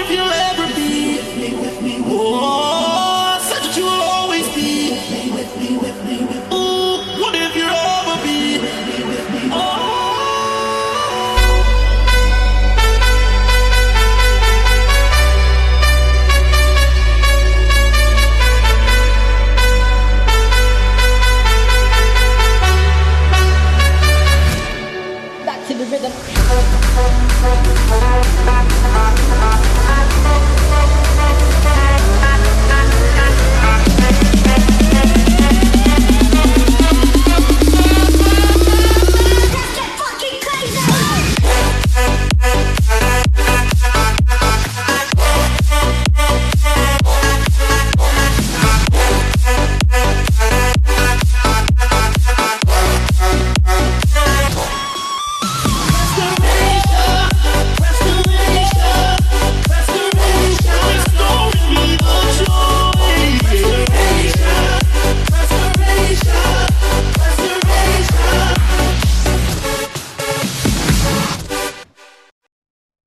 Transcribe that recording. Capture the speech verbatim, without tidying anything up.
if you'll ever be. Oh, such that you will always be. Ooh, what if you'll ever be? Oh. Back to the rhythm.